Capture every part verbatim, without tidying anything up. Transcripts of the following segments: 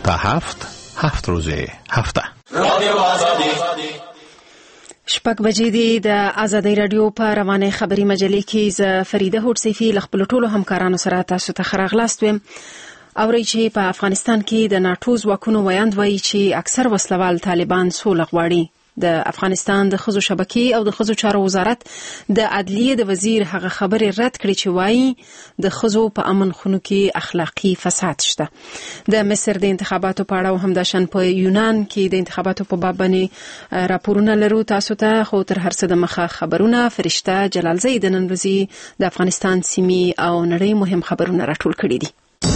تا هفت هفت روزه هفته. شپږ بجې دي د آزادۍ رادیو په روانه خبري مجلې کې ز فریده هوډسیفي لخپل ټولو همکارانو سره تاسو ته خراغلاست ویم. اوري چې په افغانستان کې د ناتو ځواکونو ویاند وایي چې اکثر وسلوال طالبان سوله غواړي. د افغانستان د خزو شبکې او د خزو چارو وزارت د عدلیه د وزیر هغه خبرې رد کړې چې وایي د خزو په امن خونو کې اخلاقی فساد شته. د مصر د انتخاباتو په اړه او همداشان په یونان کې د انتخاباتو په باب باندې راپورونه لرو تاسو ته. خو تر هر څه د مخه خبرونه فرشته جلالزی د نن ورځې د افغانستان سیمې او نړۍ مهم خبرونه راټول کړي دي.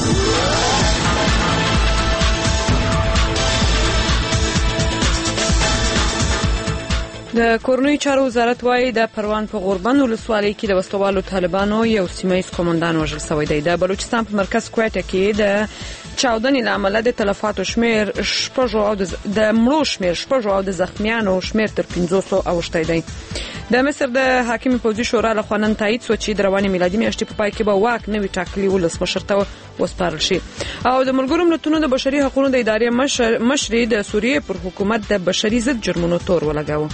د کورنۍ چارو وزارت وايي د پروان په غوربند ولسوالۍ کې د وسلوالو طالبانو یو سیمایي قومندان وژل شوی دی. د بلوچستان په مرکز کوټه کې د چاودنې لامل د تلفاتو شمیر شپږ او د مړو شمیر شپږ او د زخمیانو شمیر تر پنځوس اوښتی دی. د مصر د حاکم پوځي شورا له خوا نن تایید شو چې د روانې میلادي میاشتې په پای کې به واک نوي ټاکلي ولسمشر ته وسپارل شي. او د ملګرو ملتونو د بشري حقوقو د ادارې مشري د سوریې پر حکومت د بشري ضد جرمونو تور ولګاوه.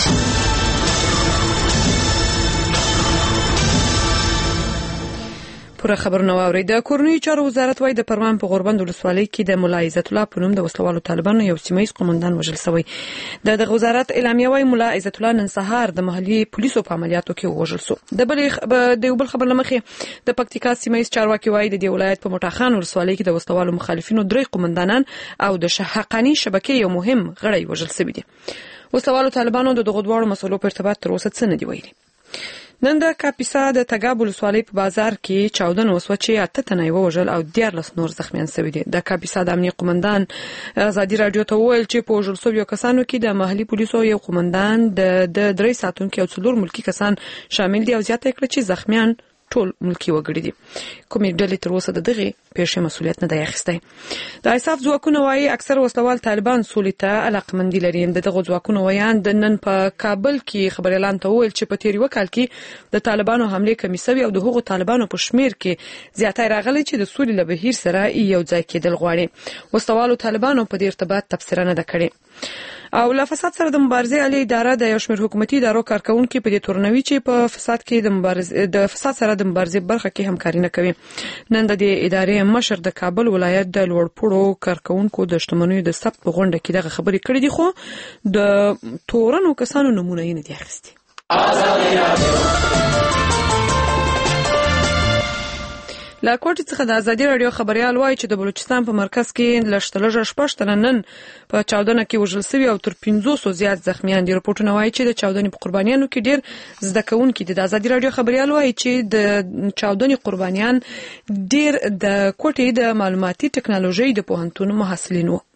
پوره خبرونه واوري. د کورنۍ چارو وزارت وايي د پروان په غوربند ولسوالۍ کې د ملا عزت الله په نوم د وسلوالو طالبانو یو سیمایي قومندان وژل شوی. د دغه وزارت اعلامیه وايي ملا عزت الله نن سهار د محلي پولیسو په عملیاتو کې وژل شو. د بل د یو بل خبر لمخې د پکتیکا سیمایي چارواکي وايي د دې ولایت په مټاخان ولسوالۍ کې د وسلوالو مخالفینو درې قومندانان او د حقانی شبکې یو مهم غړی وژل شوی دي. وسلوالو طالبانو د دغه دوه مسلو په ارتباط تر اوسه څه نه دی ویلي. نن د کاپیسا د تګاب ولسوالۍ په بازار کې چاودنه وسوه چې اته تنه وژل او دیارلس نور زخمیان شوي دي. د کاپیسا د امنیت قومندان ازادي رادیو ته وویل چې په وژل شویو کسانو کې د محلي پولیسو یو قومندان د درې ساتونکو او څلور ملکی کسان شامل دي او زیاته کړه چې زخمیان ټول ملکی وګړي دي. کومې ډلې تر اوسه د دغه پیښې مسؤلیت نه دی اخیستی. د ایساف ځواکونو وايي اکثر وسلوال طالبان سولې ته علاقمندي لري. د دغه ځواکونو ویاند نن په کابل کې خبر اعلان ته وویل چې په تیر وکال کې د طالبانو حمله کمی شوی او د هغو طالبانو په شمیر کې زیاتای راغلی چې د سولې له بهیر سره یو ځای کېدل غواړي. وسلوالو طالبانو په دې ارتباط تبصره نه ده کړې. او له فساد سره د مبارزې علي اداره د یو شمېر حکومتي ادارو کارکونکو په دې تورنوي چې په فساد کې د مبارزې د فساد سره د مبارزې برخه کې همکاري نه کوي. نن د دې ادارې مشر د کابل ولایت د لوړپوړو کارکونکو د شتمنیو د ثبت په غونډه کې دغه خبرې کړې دي خو د تورنو کسانو نمونه یې نه دي اخیستي. لا کوټ څخه د ازادي رادیو خبريال وایي چې د بلوچستان په مرکز کې لشتلجه شپږ تنه نن په چاودنه کې وژل شوي او تر پنځوس زیات زخمیان دي. رپورټونه وایي چې د چاودنې په قربانیانو کې ډیر زده کوونکي دي. د ازادي رادیو خبريال وایي چې د چاودنې قربانیان ډیر د کوټې د معلوماتي ټکنالوژي د پوهنتون محصلین وو.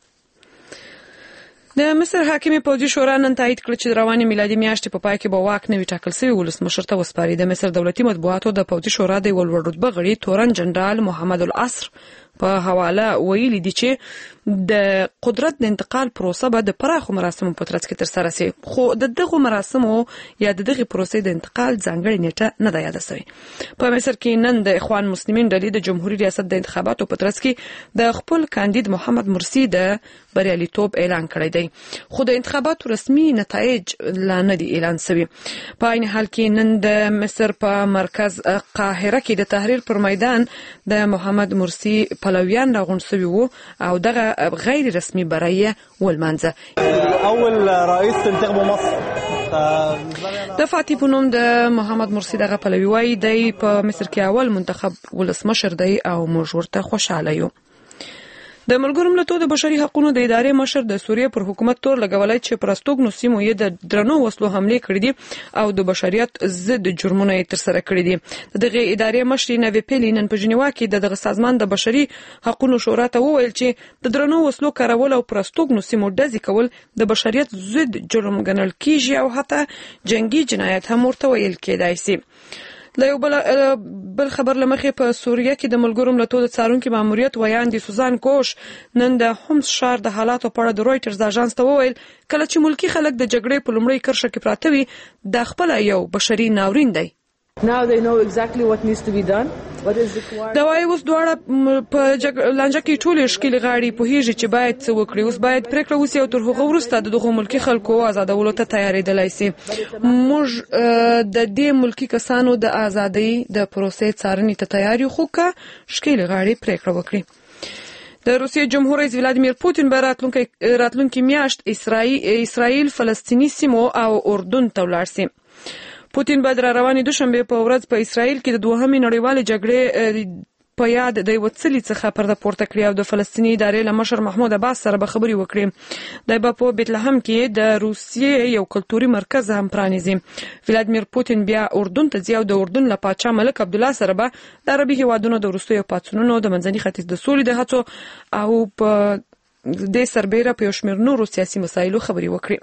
د مصر حاکم پوځي شورا نن تایید کړ چې روانې میلادي میاشتې په پای کې به واک نوي ټاکل شوی ولسمشر ته وسپاري. د مصر دولتي مطبوعاتو د پوځي شورا د ولور رتبه غړي تورن جنرال محمد العصر په حواله ویلي دي چې د قدرت د انتقال پروسه به د پراخو مراسمو په ترڅ کې تر سره شي. خو د دغه مراسمو یا د دغه پروسې د انتقال ځانګړې نیټه نه ده یاده شوې. په مصر کې نن د اخوان مسلمین ډلې د جمهوریت ریاست د انتخاباتو په ترڅ کې د خپل کاندید محمد مرسی د بریالیتوب اعلان کړی دی خو د انتخاباتو رسمي نتایج لا نه دي اعلان شوي. په عین حال کې نن د مصر په مرکز قاهره کې د تحریر پر میدان د محمد مرسی پلویان راغونډ شوي وو او دغه غیر رسمي برایه ولمانځه. اول رئیس انتخاب مصر د فاتح په نوم د محمد مرسی دغه پلوی وای دی په مصر کې اول منتخب ولسمشر دی او موږ ورته خوشاله یو. د ملګرو ملتونو د بشري حقوقو د ادارې مشر د سوریې پر حکومت تور لګولای چې پرستوګنو سیمو یې د درنو وسلو حمله کړې دي او د بشریت ضد جرمونه یې تر سره کړې دي. دغه ادارې مشر نوی پیلی نن په جنیوا کې دغه سازمان د بشري حقوقو شورا ته وویل چې د درنو وسلو کارول او پرستوګنو سیمو ډزې کول د بشریت ضد جرم ګڼل کیږي او حتی جنگي جنایت هم ورته ویل کېدای شي. له یو بل بل خبر لمخې په سوریه کې د ملګرو ملتونو د څارونکو ماموریت ویاندې سوزان کوش نن د حمص ښار د حالاتو په اړه د رويټرز اژانس ته وویل کله چې ملکی خلک د جګړې په لومړۍ کرښه کې پراته وي د خپل یو بشري ناورین دی Now they know exactly what needs to be done. What is required. دا وايي اوس دواړه په لانجه کې ټولې ښکلې غاړې پوهېږي چې باید څه وکړي. اوس باید پرېکړه وسي او تر هغه وروسته د دغو ملکي خلکو آزادولو ته تیارېدلی سي. موږ د دې ملکي کسانو د آزادۍ د پروسې څارنې ته تیار یو، خو که ښکلې غاړې پرېکړه وکړي. د روسیې جمهور رئیس ولادیمیر پوتین به راتلونکې میاشت اسرائیل، فلسطیني سیمو او اردن ته ولاړ سي. پوتین به د راروانې دوشنبې په ورځ په اسرائیل کې د دوهمې نړیوالې جګړې په یاد د یوه څلي څخه پرده پورته کړي او د فلسطیني ادارې له مشر محمود عباس سره به خبرې وکړي. دی به په بیت لحم کې د روسیې یو کلتوري مرکز هم پرانیزي. ولادیمیر پوتین بیا اردن ته ځي او د اردن له پاچا ملک عبدالله سره به د عربي هیوادونو د وروستیو پاڅونونو، د منځني ختیځ د سولې د هڅو او په دې سربیره په یو شمېر نورو سیاسي مسایلو خبرې وکړي.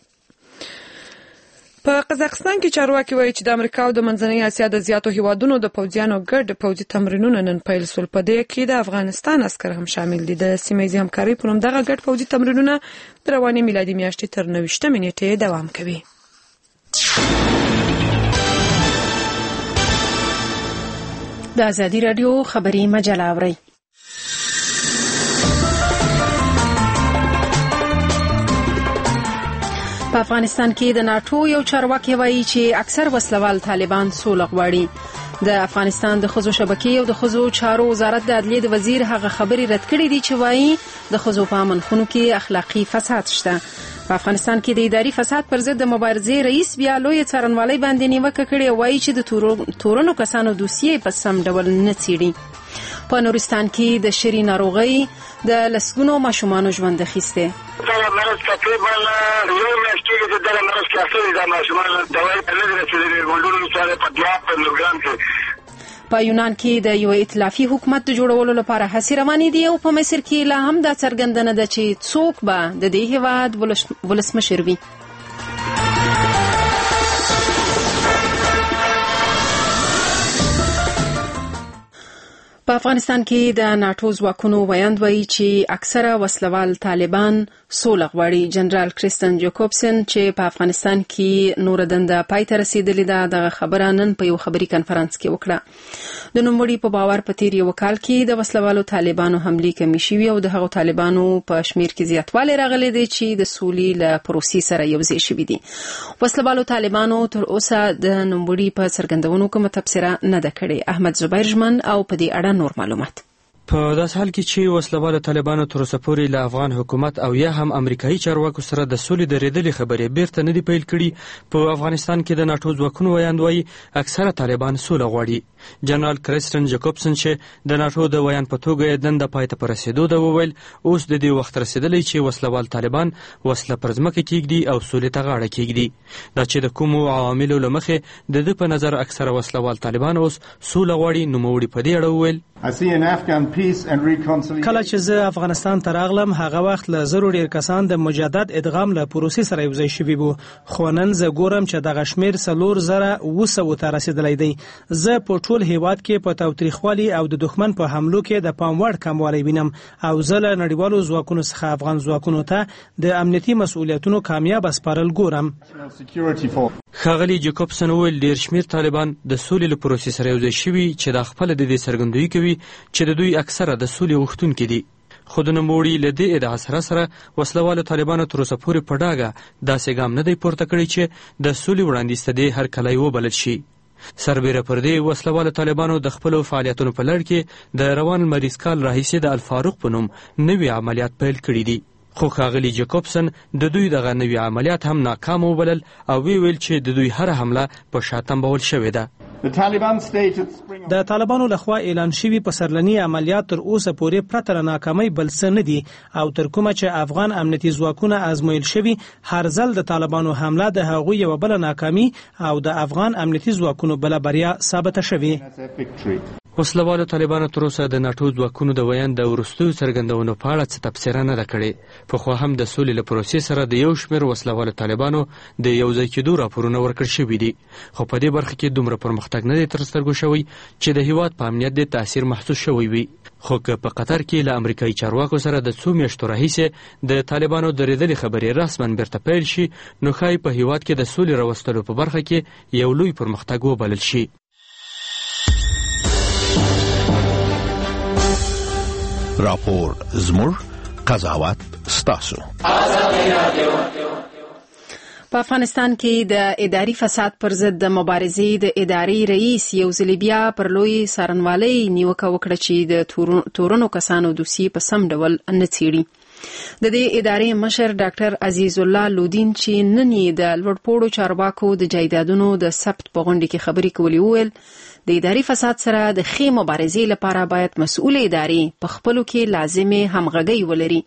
په قزاقستان کې چارواکي وایي چې د امریکا او د منځنۍ اسیا د زیاتو هیوادونو د پوځیانو ګډ پوځي تمرینونه نن پیل شول. په دې کې د افغانستان عسکر هم شامل دي. د سیمه ییزې همکارۍ په نوم دغه ګډ پوځي تمرینونه د روانې میلادي میاشتې تر نویشتمې نېټې دوام کوي. د ازادي راډیو خبري مجله اورئ. په افغانستان کې د ناټو یو چارواکي وایي چې اکثر وسلوال طالبان سوله غواړي. د افغانستان د ښځو شبکې او د ښځو چارو وزارت د عدلیې د وزیر هغه خبرې رد کړې دي چې وایي د ښځو په امنخونو کې اخلاقي فساد شته. په افغانستان کې د اداري فساد پر ضد د مبارزې رئیس بیا لوی څارنوالۍ باندې نیوکه کړې او وایي چې د تورنو کسانو دوسیې په سم ډول نه څېړي. په نورستان کې د شری ناروغۍ د لسګونو ماشومانو ژوند اخیسته. دا مرض تقریبا یو میاشت کې د دغه مرض کې اخیستل د ماشومانو دوايي نه رسېدلې ګوندونو سره په بیا په نورګرام کې. په یونان کې د یو ائتلافي حکومت د جوړولو لپاره هڅې روانې دي او په مصر کې لا هم دا څرګندنه ده چې څوک به د دې هېواد ولسمشر وي. په افغانستان کې د ناټو ځواکونو ویاند وایي چې اکثره وسلوال طالبان سوله غواړي. جنرال کریستن جوکوبسن چې په افغانستان کې نور دنده پای ته رسیدلې ده دغه خبره نن په یو خبري کنفرانس کې وکړه. د نوموړي په باور په تیر یو کال کې د وسلوالو طالبانو حملې کمې شوې او د هغو طالبانو په شمیر کې زیاتوالی راغلی دی چې د سولې له پروسې سره یوځای شوي دي. وسلوالو طالبانو تر اوسه د نوموړي په څرګندونو کومه تبصره نه ده کړې. احمد زبیر ژمن او په دې اړه نور معلومات. په داس حال کې چې وسلوال طالبانو تر اوسه پورې له افغان حکومت او یا هم امریکایي چارواکو سره د سولې د ریدلې خبرې بیرته نه دی پیل کړي. په افغانستان کې د ناټو ځواکونو ویاند وایي اکثره طالبان سوله غواړي. جنرال کریستن جاکوبسن چې د ناټو د ویاند په توګه یې دنده پای ته په رسېدو ده وویل اوس د دې وخت رسېدلی چې وسلوال طالبان وسله پر ځمکه کېږدي او سولې ته غاړه کېږدي. دا چې د کومو عواملو له مخې د ده په نظر اکثره وسلوال طالبان اوس سوله غواړي. نوموړي په دې اړه وویل کله چې زه افغانستان ته راغلم هغه وخت له زرو ډیر کسان د مجدد ادغام له پروسې سره یوځای شوي وو، خو نن زه ګورم چې دغه شمیر څلور زره اوه سوو ته رسېدلی دی. زه په ټول هیواد کې په تاوتریخوالي او د دښمن په حملو کې د پام وړ کموالی وینم او زه له نړیوالو ځواکونو څخه افغان ځواکونو ته د امنیتي مسؤلیتونو کامیاب سپارل ګورم. ښاغلي جیکوبسن وویل ډیر شمیر طالبان د سولې له پروسې سره یوځای شوي چې دا خپله د دې څرګندویي کوي چې د دوی اکثره د سولې غوښتونکي دي. خو د نوموړي له دې ادعا سره سره وسلوالو طالبانو تر اوسه پورې په ډاګه داسې ګام نه دی پورته کړی چې د سولې وړاندیز ته دې هرکلی وبلل شي. سربیره پر دې وسلوالو طالبانو د خپلو فعالیتونو په لړ کې د روان لمریز کال راهیسې د الفاروق په نوم نوي عملیات پیل کړي دي. خو ښاغلي جیکوبسن د دوی دغه نوي عملیات هم ناکام وبلل او وی ویل چې د دوی هره حمله په شا تنبول شوې ده. د طالبانو لخوا اعلان شوي پسرلني عملیات تر اوسه پورې پرته له ناکامۍ بل څه نه دي او تر کومه چې افغان امنیتي ځواکونه ازمویل شوي هر ځل د طالبانو حمله د هغوی یوه بله ناکامي او د افغان امنیتي ځواکونو بله بریا ثابته شوې. وسلوالو طالبانو تر اوسه د ناټو ځواکونو د ویاند د وروستیو څرګندونو په اړه څه تبصره نه ده کړې. پخوا هم د سولې له پروسې سره د یو شمېر وسلوالو طالبانو د یوځای کېدو راپورونه ورکړل شوي دي، خو په دې برخه کې دومره پرمختګ نه دی تر سترګو شوی چې د هیواد په امنیت د تاثیر محسوس شوی وي. خو که په قطر کې له امریکایي چارواکو سره د څو میاشتو راهیسې د طالبانو د ریدلې خبرې رسما بیرته پیل شي نو ښایي په هیواد کې د سولې راوستلو په برخه کې یو لوی پرمختګ وبلل شي. راپور زموږ، قضاوت ستاسو. په افغانستان کې د اداري فساد پر ضد د مبارزې د اداري رئیس یو ځل بیا پر لوی څارنوالۍ نیوکه وکړه چې د تورنو کسانو دوسیې په سم ډول نه څېړي. د دې ادارې مشر ډاکټر عزیز الله لودین چې نن یې د لوړپوړو چارواکو د جایدادونو د ثبت په غونډه کې خبرې کولې وویل د اداري فساد سره د ښې مبارزې لپاره باید مسؤل ادارې په خپلو کې لازمې همغږۍ ولري.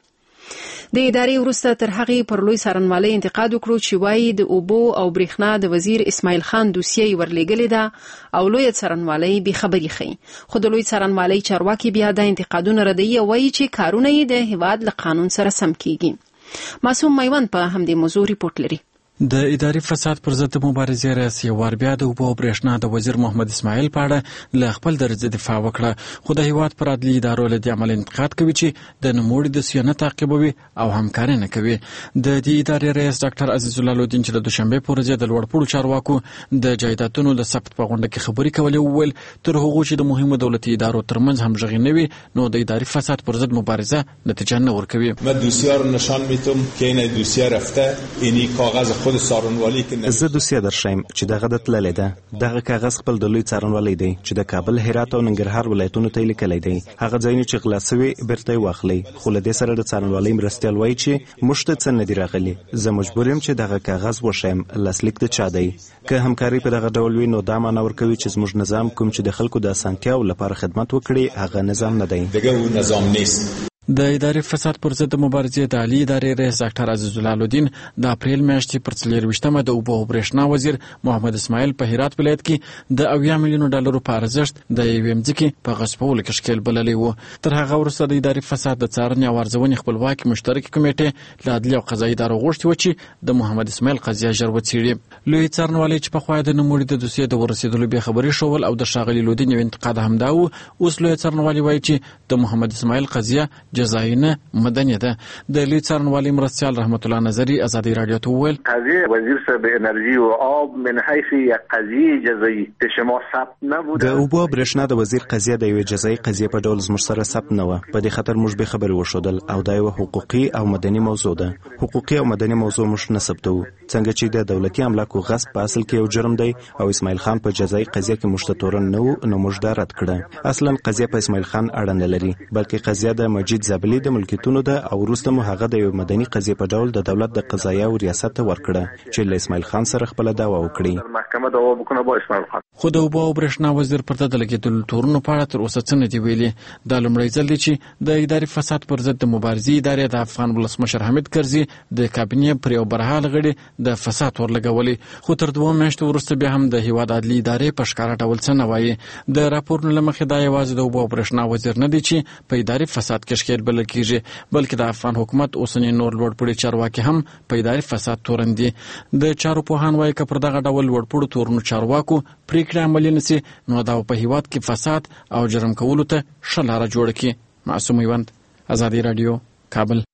د ادارې وروسته تر هغې پر لوی څارنوالۍ انتقاد وکړو چې وایي د اوبو او برېښنا د وزیر اسماعیل خان دوسیه ورلېږلې ده او لوی څارنوالۍ بې خبري ښیي. خو د لوی څارنوالۍ چارواکي بیا دا انتقادونه ردوي او وایي چې کارونه یې د هیواد له قانون سره سم کیږي. معصوم میوند په همدې موضوع ریپورت لري. د اداري فساد پر ضد مبارزې رئیس یو وار بیا د اوبو او برېښنا د وزیر محمد اسماعیل په اړه له خپل درجه دفاع وکړه، خو د هیواد پر عدلي ادارو له دې عمل انتقاد کوي چې د نوموړي دوسیه نه تعقیبوي او همکاري نه کوي. د دې ادارې رئیس ډاکټر عزیز الله لودین چې د دوشنبې په ورځ د لوړپوړو چارواکو د جایدادونو د ثبت په غونډه کې خبرې کولې وویل تر هغو چې د مهمو دولتي ادارو ترمنځ همغږي نه وي نو د اداري فساد پر ضد مبارزه نتیجه نه ورکوي. من دوسیه رو نشان میتم که این دوسیه رفته، اینی کاغذ خود سارنوالی زه دوسیه درشم چې دغه د تللې ده. دغه کاغذ خپل د لوی څارنوالۍ دی چې د کابل، هرات او ننګرهار ولایتونو ته لیکلی دی. هغه ځایونه چې غلا سوي بیرته واخلي، خو له دې سره د څارنوالۍ مرستیال وایي چې موږ ته څه نه دي راغلي. زه مجبور یم چې دغه کاغذ وښیم لاسلیک د چا دی. که همکاري په دغه ډول وي نو دا معنا ورکوي چې زموږ نظام کوم چې د خلکو د اسانتیاو لپاره خدمت وکړي هغه نظام نه دی. دغه نظام نیست. د اداري فساد پر ضد مبارزې د عالی ادارې رئیس ډاکټر عزیز الله لودین د اپریل میاشتې پر څلېرویشتمه د اوبو او برېښنا وزیر محمد اسماعیل په هرات ولایت کې د اویا میلیونو ډالرو په ارزښت د یوې مځکې په غصبولو کې ښکېل بللی و. تر هغه وروسته د اداري فساد د څارنې او ارزونې خپلواکې مشترکې کمیټې له عدلي او قضایي ادارو غوښتي وه چې د محمد اسماعیل قضیه ژر وڅېړي. لوی څارنوالۍ چې پخوا د نوموړي د دوسیې د ورسېدلو بې خبري ښول او د ښاغلي لودین یو انتقاد همدا و، اوس لوی څارنوالۍ وایي چې د محمد اسماعیل قضیه جزایي نه مدني ده. د لوی څارنوالۍ مرستیال رحمت الله نظري ازادي رادیو ته وویل قضیه وزیر صاحب انرژی و آب من حیث یک قضیه جزایی که شما ثبت نبوده. د اوبو برېښنا د وزیر قضیه د یوې جزایي قضیه په ډول زموږ سره ثبت نه وه. په دې خاطر موږ به خبرې وښودل او دا یوه حقوقي او مدني موضوع ده. حقوقي او مدني موضوع موږ نه ثبتوو، څنګه چې د دولتي املاکو غصب په اصل کې یو جرم دی او اسماعیل خان په جزایي قضیه کې موږ ته تورن نه و نو موږ دا رد کړه. اصلا قضیه په اسماعیل خان اړه نه لري بلکې قضیه د مجید زابلي د ملکیتونو ده او وروسته مو هغه د یو مدني قضیې په ډول د دولت د قضایا او ریاست ته ورکړه چې له اسماعیل خان سره خپل دعوا وکړي. محکمه دعوا وکړه با اسماعیل خان. خو د اوبو او برېښنا وزیر پر د لګېدلو تورونو په اړه تر اوسه څه نه دي ویلي. دا لومړی ځل دی چې د اداري فساد پر ضد د مبارزې ادارې د افغان ولسمشر حامد کرزي د کابینې پر یو برحال غړي د فساد ورلګولي، خو تر دوه میاشتو وروسته بیا هم د هیواد عدلي ادارې په ښکاره ډول څه نه وایي. د راپورونو له مخې دا یوازې د اوبو او برېښنا وزیر نه دی چې په اداري فساد کې ښکېل بلل کېږي، بلکې د افغان حکومت اوسنی نور لوړپوړي چارواکي هم په اداري فساد تورن دي. د چارو پوهان وایي که پر دغه ډول لوړپوړو تورنو چارواکو پریکړې عملي نه سي نو دا په هیواد کې فساد او جرم کولو ته ښه لاره جوړه کړي. معصوم میوند، ازادي رادیو، کابل.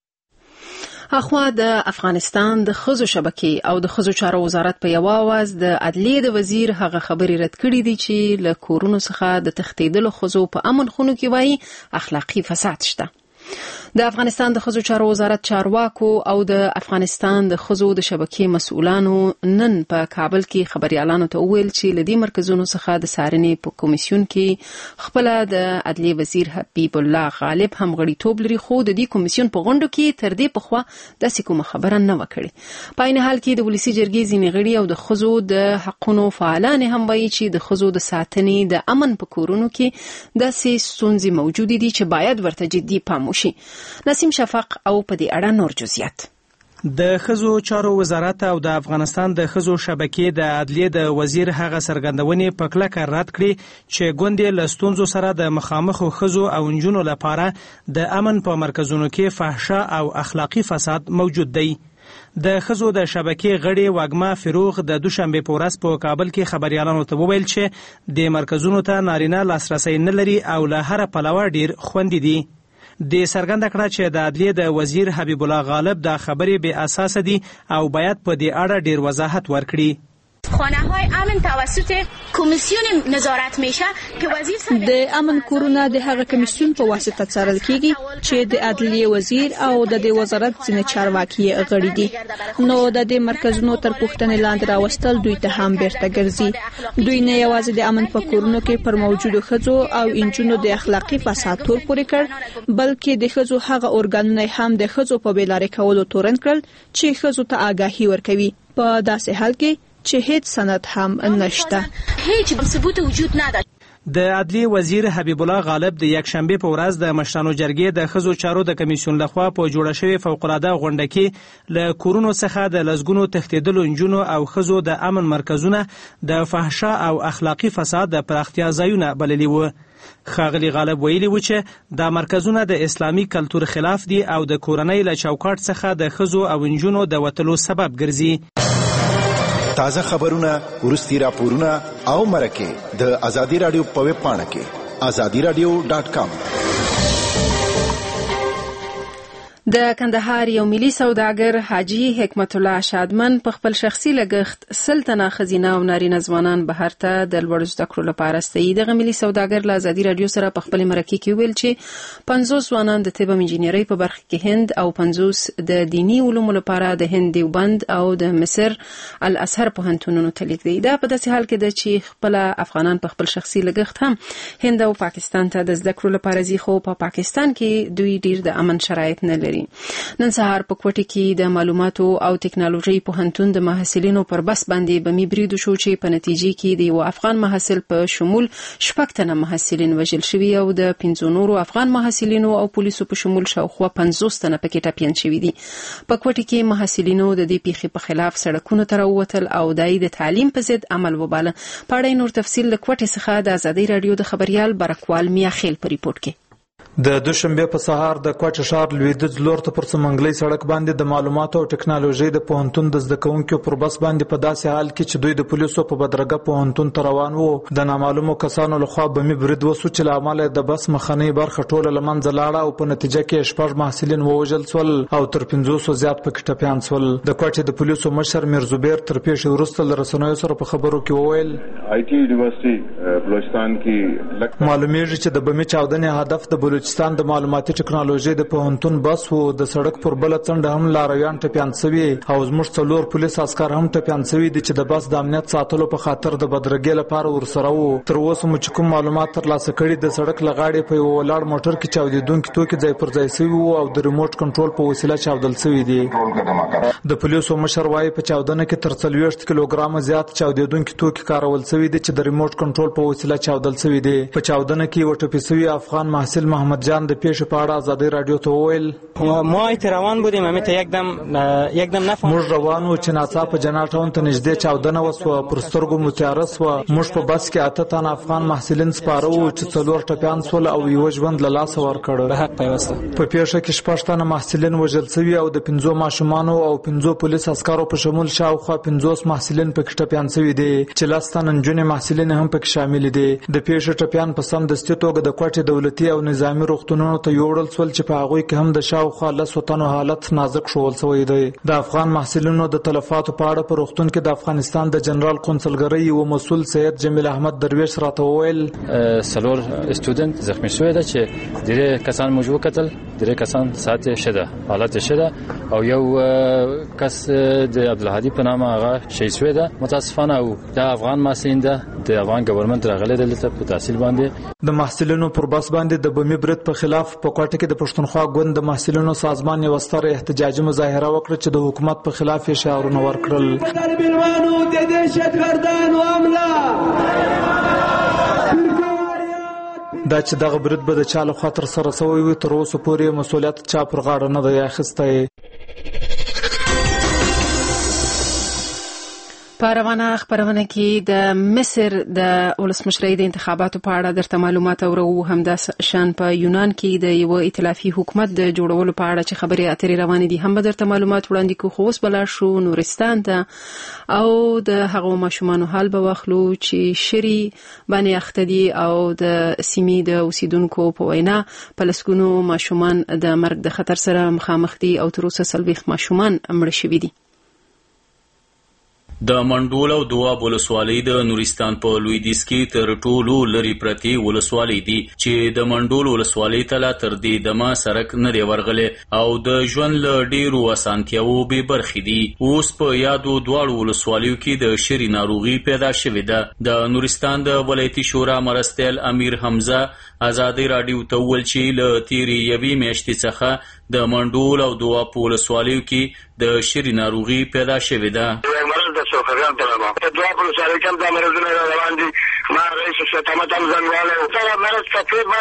اخوا د افغانستان د ښځو شبکې او د ښځو چارو وزارت په یوه اواز د عدلیې د وزیر هغه خبرې رد کړې دي چې له کورونو څخه د تښتېدلو ښځو په امن خونو کې وایي اخلاقي فساد شته. د افغانستان د ښځو چارو وزارت چارواکو او د افغانستان د ښځو د شبکې مسؤلانو نن په کابل کې خبريالانو ته وویل چې له دې مرکزونو څخه د څارنې په کمیسیون کې خپل د عدلیې وزیر حبیب الله غالب هم غړیتوب لري، خو د دې کمیسیون په غونډو کې تر دې پخوا داسې کومه خبره نه وکړي. په عین حال کې د ولسی جرګې ځینې غړي او د ښځو د حقونو فعالان هم وایي چې د ښځو د ساتنې د امن په کورونو کې داسې ستونزې موجودې دي چې باید ورته جدي پام وشي. نسیم شفق او په دې اړه نور جزئیات. د ښځو چارو وزارت او د افغانستان د ښځو شبکې د عدلیې د وزیر هغه څرګندونې په کلکه رد کړې چې ګوندې له ستونزو سره د مخامخو ښځو او نجونو لپاره د امن په مرکزونو کې فحشا او اخلاقی فساد موجود دی. د ښځو د شبکې غړي واګما فروغ د دوشنبه په ورځ په کابل کې خبريالانو ته وویل چې د مرکزونو ته نارینه لاسرسي نه لري او له هر پلوه ډیر خوندي دي. د سرګند کړه چې د عدلیې د وزیر حبیب الله غالب د خبرې به اساس دي او باید په دې اړه ډیر وضاحت ورکړي. خانه‌های امن توسط کمیسیون نظارت میشه که وزیر د امن کورونه د هغه کمیسیون په واسطه څارل کیږي چې د عدلیه وزیر او د وزارت ځینې چارواکي غړي دي. نو د دې مرکزونو تر پوښتنې لاندې راوستل دوی ته هم بیرته ګرځي. دوی نه یوازې د امن په کورونو کې پر موجودو ښځو او انجونو د اخلاقی فساد تور پورې کړ، بلکې د ښځو هغه اورګانونه هم د ښځو په بیلارې کولو تورن کړل چې ښځو ته آگاهي ورکوي، په داسې حال کې چې هیڅ سند هم نشته. هیڅ ثبوت وجود نداره. د عدلیه وزیر حبیب الله غالب د یک شنبه په ورځ د مشرانو جرګې د ښځو چارو د کمیسیون لخوا په جوړه شوی فوق العاده غونډه کې له کورونو څخه د لزګونو تښتېدلو انجونو او ښځو د امن مرکزونه د فحشا او اخلاقی فساد د پراختیا ځایونه بللي وو. ښاغلي غالب ویلي و چې دا مرکزونه د اسلامي کلتور خلاف دي او د کورنۍ له چوکاټ څخه د ښځو او انجونو د وتلو سبب ګرځي. تازه خبرونه، ورستي راپورونه او مرکه د ازادي رادیو په ویب پاڼه کې ازادي رادیو ډاټ کام. د کندهار یو ملي سوداګر حاجی حکمت الله شادمن په خپل شخصي لګښت سلطنه خزینه او نارینه ځوانان بهر ته د لوړ زده کړو لپاره استوي. دغه ملي سوداګر له ازادي رادیو سره په خپل مرکه کې ویل چې پنځوس ځوانان د طب انجینرۍ په برخه کې هند او پنځوس د دینی علومو لپاره د هند دیوبند او د مصر الازهر پوهنتونونو ته لیږدي. دا په داسې حال کې ده چې خپل افغانان په خپل شخصي لګښت هم هند او پاکستان ته د زده کړو لپاره ځي، خو په پاکستان کې دوی ډیر د امن شرایط نه لري. نن سهار په کوټه کې د معلوماتو او ټکنالوژي پوهنتون د محصلینو پر بس باندې بمي بریدو شو چې په نتیجه کې د یو افغان محصل په شمول شپږ تنه محصلین وژل شوي او د پنځو نورو افغان محصلینو او پولیسو په شمول شاوخوا پنځوس تنه پکې ټپیان شوي دي. په کوټه کې محصلینو د دې پیښې په خلاف سړکونو ته راووتل او دای د تعلیم په ضد عمل وباله. په اړه نور تفصیل د کوټه څخه د ازادي رادیو د خبريال برکوال میاخیل په ریپورت کې. د دوشنبه په سهار د کوټه ښار لویدیځ لور ته پر سمنګلي سړک باندې د معلوماتو او ټکنالوژي د پوهنتون د زده کوونکو پر بس باندې په داسې حال کې چې دوی د پولیسو په بدرګه پوهنتون ته روان وو د نامعلومو کسانو لخوا بمي برید وسو چې له امله د بس مخنی برخه ټوله له منځه لاړه او په نتیجه کې شپږ محصلین ووژل شول او تر پنځوسو زیات پکې ټپیان شول. د کوټه د پولیسو مشر میرزبیر تر پیښې وروسته له رسنیو سره په خبرو کې وویل آی ټي یونیورسيټي بلوچستان کې معلومیږي چې د بمي چاودنې هدف د بلوچستان د معلوماتي ټکنالوژي د پوهنتون بس وو. د سړک پر بل څنډه هم لارویان ټپیان شوي او زموږ څلور پولیس عسكر هم ټپیان شوي دي چې د بس د امنیت ساتلو په خاطر د بدرګۍ لپاره ورسره وو. تر اوسه مو چې کوم معلومات ترلاسه کړي د سړک لغاړې په یو ولاړ موټر کې چاودېدونکي توکي ځای پر ځای شوي وو او د ریموټ کنټرول په وسیله چاودل شوي دي. د پولیسو مشر وايي په چاودنه کې تر څلوېښت کیلوګرام زیات چاودېدونکي توکي کارول شوي دي چې د ریموټ کنټرول په وسیله چاودل شوي دي. په چاودنه کې یو ټپي شوی افغان محصل محمد جان د پیښې په اړه ازادي رادیو ته وویل ما ایت روان بودیم همه ته یک دم یک دم نفهم موږ روان وو چې ناڅاپه جناټ ټاون ته نږدې چاودنه وسوه. پر سترګو مو تیاره سوه. موږ په بس کې اته تنه افغان محصلین سپاره وو چې څلور ټپیان شول او یو ژوند له لاسه ورکړ. به حق پیوسته په پیښه کې شپږ تنه محصلین وژل شوي او د پنځو ماشومانو او پنځو پولیس عسکرو په شمول شاوخوا پنځوس محصلین پکې ټپیان شوي دي چې لس تنه نجونې محصلین هم پکې شامل دي. د پیښې ټپیان په سمدستي توګه د کوټې دولتي او نظامی روغتونونو ته یوړل شول چې په هغوی کې هم د شاوخوا لسو تنو حالت نازک شول شوی دی. د افغان محصلینو د تلفاتو په اړه په روغتون کې د افغانستان د جنرال قونسلګرۍ یو مسؤل سید جمیل احمد درویش راته وویل سلور استودنت زخمی شوی ده چې ډېر کسان موږ وکتل، ډېر کسان ساعت شده حالت شده او یو کس د عبدالهادي په نامه هغه شهید شوی ده متاسفانه او د افغان محصلین ده د افغان ګورنمنت راغلی دلته په تحصیل باندې. د محصلینو پر بس باندې د بمي برید په خلاف په کوټه کې د پښتونخوا ګوند د محصلینو سازمان یو ستر احتجاجي مظاهره وکړه چې د حکومت په خلاف یې شعارونه ورکړل. دا چې دغه برید به د چا له خوا ترسره شوی وي تر اوسه پورې مسؤلیت چا پر غاړه نه دی اخیستی. په روانه خبرونه کې د مصر د ولسمشرۍ د انتخاباتو په اړه درته معلومات اورو. همداس شان په یونان کې د یو ائتلافي حکومت د جوړولو په اړه چې خبرې اترې روانې دي هم به درته معلومات وړاندې کوو. خو اوس به لاړ شو نورستان ته او د هغو ماشومانو حال به واخلو چې شری باندې اخته دي او د سیمې د اوسیدونکو په وینا په لسګونو ماشومان د مرګ د خطر سره مخامخ دي او تر اوسه څلوېښت ماشومان مړه شوي دي. د منډول او دواب ولسوالۍ د نورستان په لویدیځ کې تر ټولو لرې پرتې ولسوالۍ دي چې د منډول ولسوالۍ ته لا تر دې دمه سړک نه دی ورغلی او د ژوند له ډېرو اسانتیاوو بې برخې دي. اوس په یادو دواړو ولسوالیو کې د شري ناروغي پیدا شوې ده. د نورستان د ولایتي شورا مرستیال امیر حمزه ازادي راډیو ته وویل چې له تېرې یوې میاشتې څخه د منډول او دواب په ولسوالیو کې د شري ناروغي پیدا شوې ده. سوخریان طلبا دوا پر سره کوم د مرزونه روان دي. ما رئیس شتامت هم ځنواله دا مرز تقریبا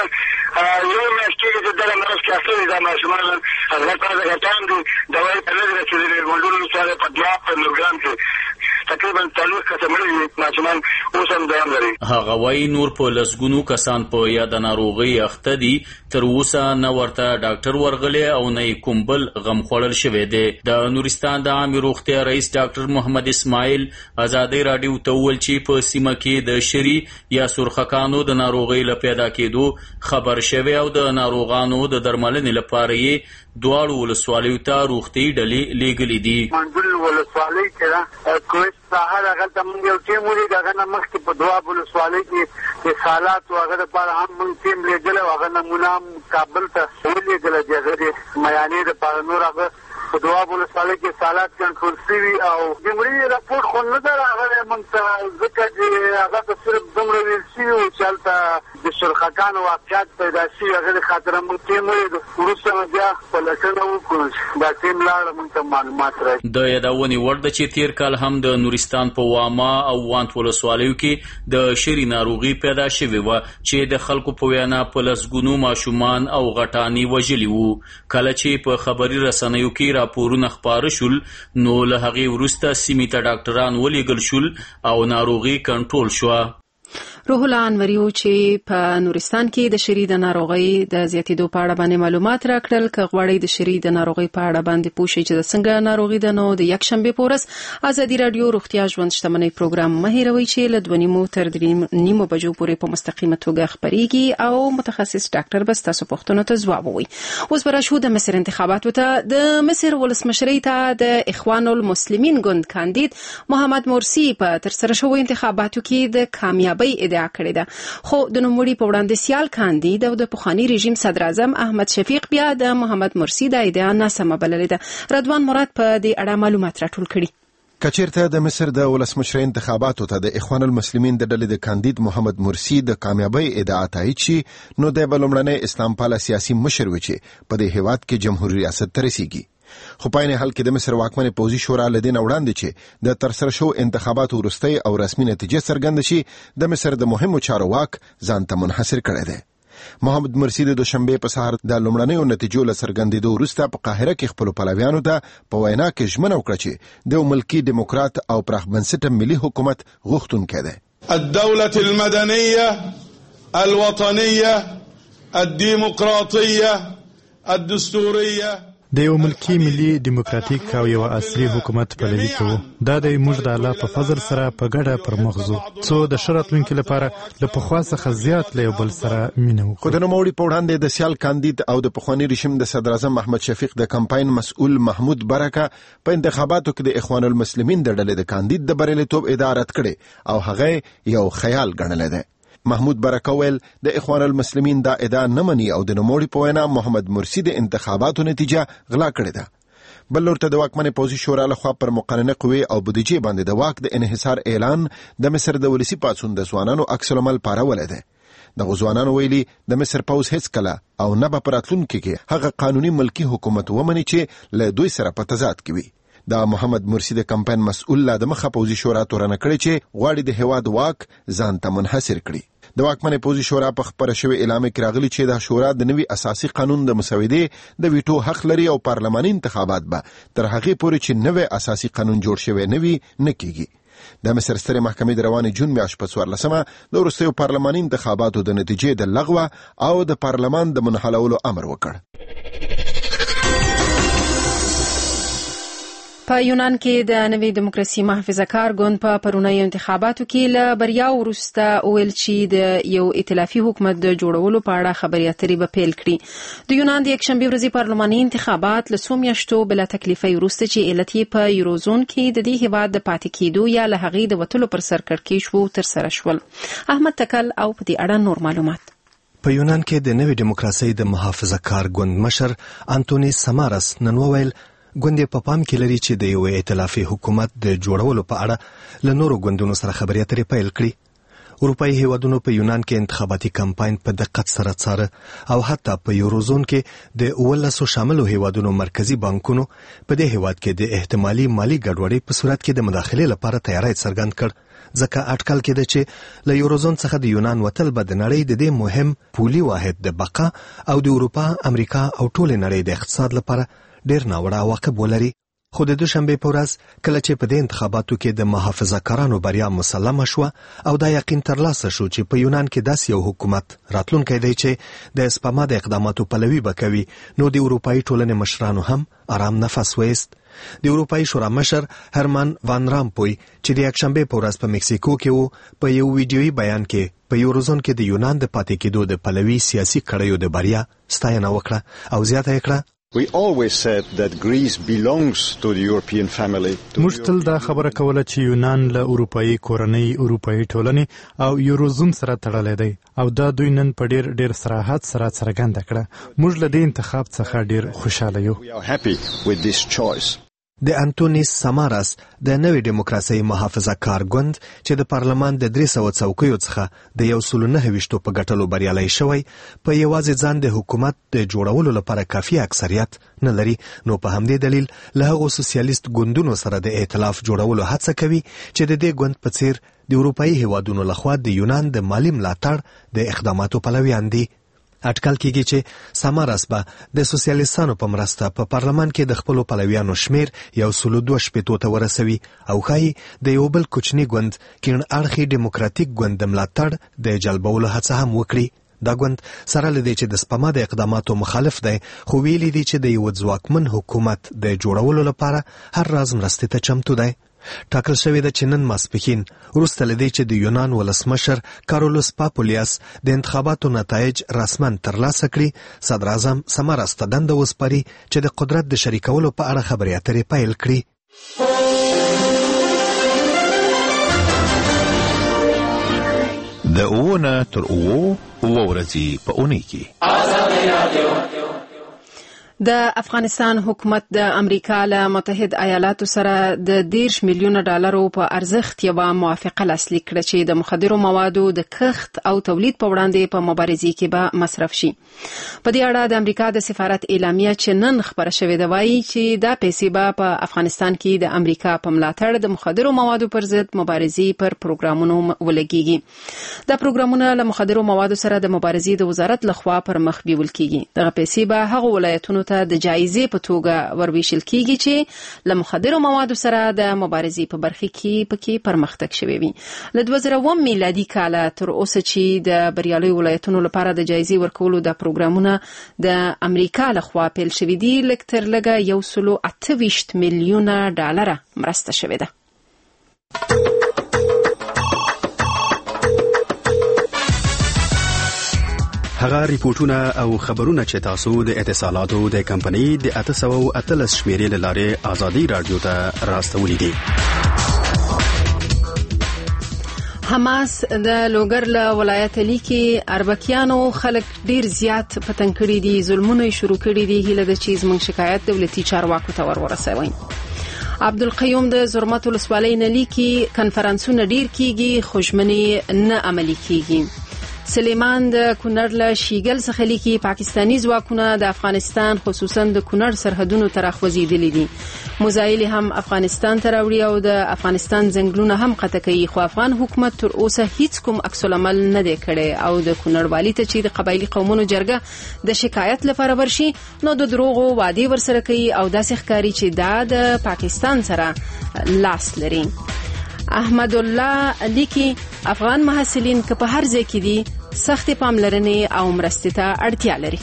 یو میاشتې د دغه مرز کې اصلي د ماشومان هغه کار غټان دي دوايي په لږ رسېدلې ګوندونو سره په دوا په نورګرام کې تقریبا څلور کسمړي ماشومان اوس هم دوام لري. هغه وايي نور په لسګونو کسان په یاد ناروغي اخته دي. تر اوسه نه ورته ډاکټر ورغلی او نه کوم بل غم خوړل شوی دی. د نورستان د عامه روغتیا رئیس ډاکټر محمد اسماعیل ازادي راډیو ته وویل چې په سیمه کې د شري یا سرخکانو د ناروغۍ له پیدا کېدو خبر شوی او د ناروغانو د درملنې لپاره یې دواړو ولسوالیو ته روغتي ډلې لیږلي دي. منډول ولسوالۍ کې کویت سهار هغه ته موږ یو ټیم ولې دغه نه مخکې په دواب ولسوالۍ کې د حالات هغه لپاره هم موږ ټیم لیږلی او هغه نمونه کابل ته ولېږله د هغه د میانې دپاره. نور هغه په دواب ولسوالۍ کې حالات کنټرول شوي او د مړي راپورټ خو نه ده راغلی موږ ته ځکه چې هغه ته صرف دومره ویل شوي وو چې هلته د شرخکانو واقعیت پیدا شوي هغې د خاطره موږ ټیم ولیدو. وروسته نو بیا پلټنه وکړو دا ټیم لاړه موږ ته معلومات راځي. د یادونې وړ ده چې تېر کال هم د نورستان په واما او وانت ولسوالیو کې د شري ناروغي پیدا شوې وه چې د خلکو په وینا په لسګونو ماشومان او غټانې وژلي وو. کله چې په خبري رسنیو کې راپورونه خپاره شول نو له هغې وروسته سیمې ته ډاکټران ولېږل شول او ناروغي کنټرول شوه. روح الله انوریو چې په نورستان کې د شری د ناروغۍ د زیاتېدو په اړه باندې معلومات راکړل. که غواړئ د شری د ناروغۍ په اړه باندې پوه شئ چې د څنګه ناروغي ده نو د یک شنبې په ورځ ازادي راډیو روغتیا ژوند شتمنۍ پروګرام مه هېروئ چې له دوه نیمو تر درې نیمو بجو پورې په مستقیمه توګه خپرېږي او متخصص ډاکټر به ستاسو پوښتنو ته ځواب ووایي. اوس به راشو د مصر انتخاباتو ته. د مصر ولسمشرۍ ته د اخوان المسلمین ګوند کاندید محمد مرسی په ترسره شویو انتخاباتو کې د کامیابۍ ادعا کړې ده. خو د نوموړي په وړاندې سیال کاندید او د پخواني رژیم صدر اعظم احمد شفیق بیا د محمد مرسی د ادعا ناسمه بللې ده. رضوان مراد په دې اړه معلومات راټول کړي. کچیرته د مصر د ولسمشرۍ انتخاباتو ته د اخوان المسلمین د ډلې د کاندید محمد مرسی د کامیابۍ ادعا تایید شي نو د بلومړنۍ اسلام پاله سیاسي مشر وي چې په دې هیواد کې جمهوریت ریاست ته رسیږي. خو په عین حال کې د مصر واکمنې پوځي شورا له دې نه وړاندې چې د ترسره شو انتخاباتو وروستۍ او رسمي نتیجه څرګنده شي د مصر د مهمو چارو واک ځان ته منحصر کړی دی. محمد مرسی د دوشنبه په سهار د لومړنیو نتیجو له څرګندېدو وروسته په قاهره کې خپل پلویانو ته په وینا کې ژمنه وکړه چې د ملکي دیموکرات او پراخ بنسټه ملي حکومت غوښتونکی دی. الدولة المدنية الوطنية الديمقراطية الدستورية د یو ملکی ملي دیموکراتیک او یو عصري حکومت پلوي کوو. دا د موږ د الله په فضل سره په ګډه پر مخ ځو څو د ښه راتلونکي لپاره له پخوا څخه زیات له یو بل سره مینه وکړو. خو د نوموړي په وړاندې د سیال کاندید او د پخواني رژیم د صدر اعظم احمد شفیق د کمپاین مسؤل محمود برکه په انتخاباتو کې د اخوان المسلمین د ډلې د کاندید د بریالیتوب ادعا رد کړې او هغه یو خیال ګڼلی دی. محمود برکه ویل د اخوان المسلمین دا ادعا نه مني او د نوموړي په وینا محمد مرسی د انتخاباتو نتیجه غلا کړې ده. بل لورته د واکمنې پوځي شورا لخوا پر مقننه قوې او بودیجې باندې د واک د انحصار اعلان د مصر د ولسی پاڅون د ځوانانو عکس العمل پارولی دی. د ځوانانو ویلي د مصر پوځ هیڅ کله او نه به په راتلونکي کې هغه قانوني ملکی حکومت ومني چې له دوی سره په تضاد کې وي. دا محمد مرسی د کمپاین مسؤل لا د مخه پوځي شورا تورنه کړی چې غواړي د هواد واک ځان ته منحصر کړي. د واکمنې پوځي شورا په خبره شوی اعلان کې راغلی چې دا شورا د نوي اساسي قانون د مسودې د ویټو حق لري او پارلماني انتخابات به تر هغه پورې چې نوی اساسي قانون جوړ شوی نوي نه کیږي. د مصر سترې محکمې د روانې جون میاشتې په څوارلسمه د وروستیو پارلماني انتخاباتو د نتیجې د لغوه او د پارلمان د منحلولو امر وکړ. په یونان کې د نوې دیموکراسي محافظه کار ګوند په پرونیو انتخاباتو کې له بریا وروسته ویل چې د یو ائتلافي حکومت د جوړولو په اړه خبرې اترې به پیل کړي. د یونان د یکشنبې ورځې پارلماني انتخابات له څو میاشتو بلا تکلیفۍ وروسته چې علت یې په یوروزون کې د دې هیواد د پاتې کېدو یا له هغې د وتلو پر سر کړکېچ وو ترسره شول. احمد تکل او په دې اړه نور معلومات. په یونان کې د نوې دیموکراسۍ د محافظه کار ګوند مشر انټونی ساماراس نن وویل ګوند په پا پام کې لري چې د یو ائتلافي حکومت د جوړولو په اړه له نورو ګوندونو سره خبرې اترې پیل کړي. اروپایي هیوادونو په یونان کې انتخاباتي کمپاین په دقت سره څاره او حتی په یوروزون کې د اولسو شاملو هیوادونو مرکزی بانکونو په دې هیواد کې د احتمالي مالی ګډوډۍ په صورت کې د مداخلې لپاره تیاری څرګند کړ. ځکه اټکل کېده چې له یوروزون څخه د یونان وتل به د نړۍ د دې مهم پولي واحد د بقا او د اروپا، امریکا او ټولې نړۍ د اقتصاد لپاره ډیر ناوړه عواقب ولري. خو د دوشنبې په ورځ کله چې په دې انتخاباتو کې د محافظه کارانو بریا مسلمه شوه او دا یقین ترلاسه شو چې په یونان کې داسې یو حکومت راتلونکی دی چې د سپما د اقداماتو پلوي به کوي، نو د اروپایي ټولنې مشرانو هم آرام نفس وایست. د اروپایي شورا مشر هرمن وان رامپوی چې د یکشنبې په ورځ په مکسیکو کې وو، په یو ویډیویي بیان کې په یوروزون کې د یونان د پاتې کېدو د پلوي سیاسي کړیو د بریا ستاینه وکړه او زیاته یې کړه We always said that Greece belongs to the European family. موږ تل دا خبره کوله چې یونان له اروپایي کورنۍ، اروپایي ټولنې او یوروزون سره تړلی دی او دا دوی نن په ډیر ډیر صراحت سره څرګنده کړه. موږ له دې انتخاب څخه ډیر خوشاله یو. We are happy with this choice. د انټونی ساماراس د نوې دیموکراسۍ محافظه کار ګوند چې د پارلمان د درې سوه څوکیو څخه د یو سلو نهه ویشتو په ګټلو بریالی شوی، په یوازې ځان د حکومت د جوړولو لپاره کافي اکثریت نه لري، نو په همدې دلیل له هغو سوسیالیست ګوندونو سره د ائتلاف جوړولو هڅه کوي چې د دې ګوند په څیر د اروپایي هیوادونو لخوا د یونان د مالی ملاتړ د اقداماتو پلویان دي. اټکل کېږي چې ساماراس به د سوسیالیستانو په مرسته په پارلمان کې د خپلو پلویانو شمیر یو سلو دوه شپېتو ته ورسوي او ښایي د یو بل کوچني ګوند کیڼ اړخي ډیموکراتیک ګوند د ملاتړ د جلبولو هڅه هم وکړي. دا ګوند سره له دې چې د سپما د اقداماتو مخالف دی، خو ویلي دی چې د یو ځواکمن حکومت د جوړولو لپاره هر راز مرستې ته چمتو دی. ټاکل شوې ده چې نن ماسپښین وروسته له دې چې د یونان ولسمشر کارولوس پاپولیاس د انتخاباتو نتایج رسماً ترلاسه کړي، صدر اعظم ساماراس ته دنده وسپاري چې د قدرت د شریکولو په اړه خبرې اترې پیل کړي. د اووه نه تر اووه اووه ورځې په اونۍ کې آزادي رادیو. د افغانستان حکومت د امریکا له متحد ایالاتو سره د دیرش میلیونه ډالرو په ارزښت یوه موافقه لاسلیک کړه چې د مخدرو موادو د کښت او تولید په وړاندې په مبارزې کې به مصرف شي. په دې اړه د امریکا د سفارت اعلامیه چې نن خبره شوې ده وایي چې دا پیسې به په افغانستان کې د امریکا په ملاتړ د مخدرو موادو پر ضد مبارزې پر پروګرامونو ولګېږي. دا پروګرامونه له مخدرو موادو سره د مبارزې د وزارت لخوا پر مخ بیول کېږي. دغه پیسې به هغو ولایتونو د جایزې په توګه ورویشل کیږي چې له مخدرو موادو سره د مبارزې په برخه کې پکې پرمختګ شوی وي. له دوه زره اووه میلادي کاله تر اوسه چې د بریالي ولایتونو لپاره د جایزې ورکولو د پروګرامونه د امریکا لخوا پیل شوي دي، لږ تر لږه یو سلو اته ویشت میلیونه ډالره مرسته شوې ده. هغه ریپورتونه او خبرونه چې تاسو د اتصالاتو د کمپنۍ د اته سوه اتلس شمیرې له لارې آزادي رادیو ته راستولي دي. حماس د لوګر له ولایت علی کې اربکیانو خلک ډیر زیات پتنګ کړي دي، ظلمونه شروع کړي دي. هیله د چیز من شکایت دولتي چارواکو ته ورورسوي. عبدالقیوم د زرمت ولسوالۍ نلی کې کنفرانسونه ډیر کیږي، خو ژمنې نه عملي کیږي. سلیمان د کونړ له شیګل څخه لیکي پاکستانی ځواکونه د افغانستان خصوصا د کونړ سرحدونو تر خوځېدلي دي. مزایل هم افغانستان ته راوړي او د افغانستان ځنګلونه هم قطع کوي، خو افغان حکومت تر اوسه هیڅ کوم عکس العمل نه دی کړی او د کونړ والي ته چې د قبایلي قومونو جرګه د شکایت لپاره ورشي نو د دروغو وعدې ورسره کوي او داسې ښکاري چې دا د پاکستان سره لاس لري. احمد الله لیکي افغان محصلین که په هر ځای کې دي سخت پاملرنې او مرستې ته اړتیا لري.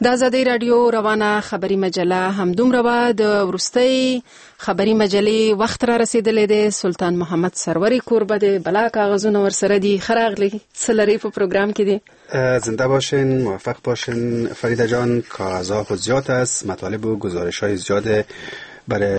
د آزادۍ رادیو روانه خبری مجله همدومره وه. د وروستۍ خبری مجلې وخت را رسیدلی دی. سلطان محمد سروری کوربه دی، بلا کاغذونه ورسره دي. ښه راغلی، څه لرئ په پروګرام کې دی؟ زنده باشین، موفق باشین فریده جان. کاغذها خود زیاد است، مطالب و گزارش های زیاده برای